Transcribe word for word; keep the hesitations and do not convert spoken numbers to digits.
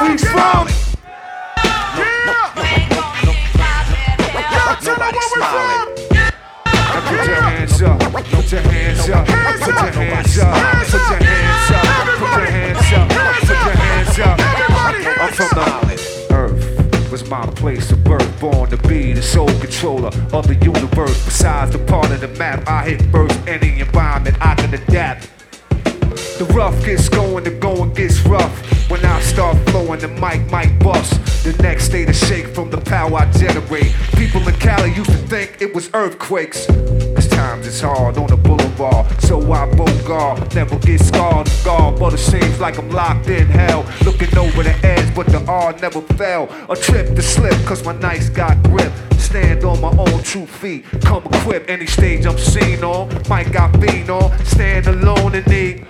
where we from. Nobody's smiling. Put your hands up, put your hands up, put your hands up, put your hands up, put your hands up, put your hands up. I'm from the earth, was my place of birth, born to be the soul controller of the universe. Besides the part of the map I hit first, any environment I can adapt. The rough gets going, the going gets rough. When I start flowing, the mic might bust. The next day to shake from the power I generate. People in Cali used to think it was earthquakes. Cause times is hard on the boulevard, so I bogart, never get scarred and scarred. But it seems like I'm locked in hell, looking over the edge, but the R never fell. A trip to slip, cause my nights got grip. Stand on my own two feet, come equipped. Any stage I'm seen on, mic got fiend on. Stand alone and need